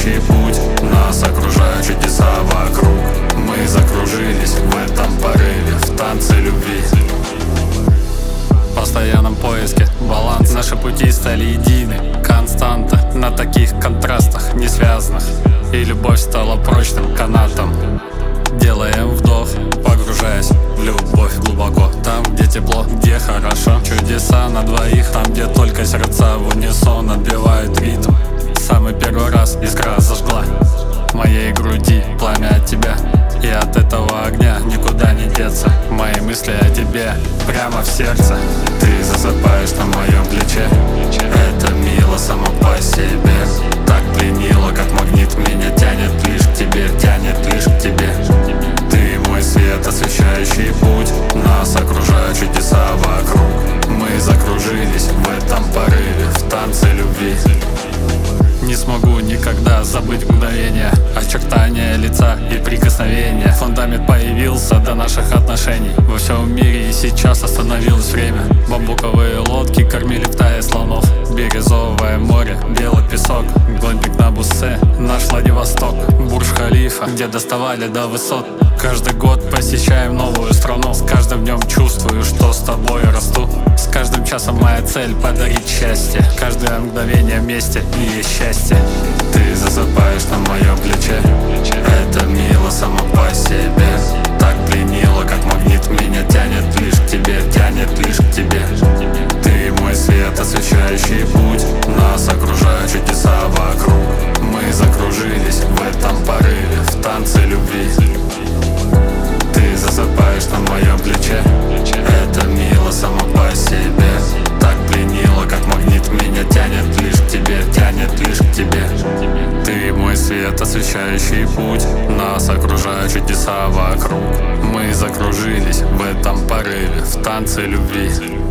освещающий путь. Нас окружают чудеса вокруг. Мы закружились в этом порыве, в танце любви. В постоянном поиске баланс. Наши пути стали едины, константа на таких контрастах не связанных. И любовь стала прочным канатом. Делаем вдох, погружаясь в любовь глубоко. Там, где тепло, где хорошо. Чудеса на двоих, там, где только сердца в унисон отбивают ритм. Самый первый раз искра зажгла в моей груди пламя от тебя. И от этого огня никуда не деться. Мои мысли о тебе прямо в сердце. Ты засыпаешь на моем плече. Это мило само по себе. Так пленило, как магнит, меня тянет лишь к тебе, тянет лишь к тебе. Ты мой свет, освещающий путь. Нас окружают чудеса вокруг. Мы закружились в этом порыве, в танце любви. Не смогу никогда забыть мгновение, очертания лица и прикосновения. Фундамент появился до наших отношений. Во всем мире и сейчас остановилось время. Бамбуковые лодки кормили в тае слонов. Бирюзовое море, белый песок. Глэмпинг на Буссе, наш Владивосток. Бурдж-Халифа, где доставали до высот. Каждый год посещаем новую страну. С каждым днем чувствую, что с тобой расту. С каждым часом моя цель — подарить счастье. Каждое мгновение вместе и есть счастье. Ты засыпаешь на моем плече. Это мило само по себе. Так пленило, как магнит, меня тянет лишь к тебе, тянет лишь к тебе. Ты мой свет, освещающий путь. Нас окружают чудеса вокруг. Мы закружились в этом порыве, в танце любви. Ты засыпаешь на моем плече. Это мило само по себе. Так пленило, как магнит, меня тянет лишь к тебе, тянет лишь к тебе. Ты мой свет, освещающий путь. Нас окружают чудеса вокруг. Мы закружились в этом порыве, в танце любви.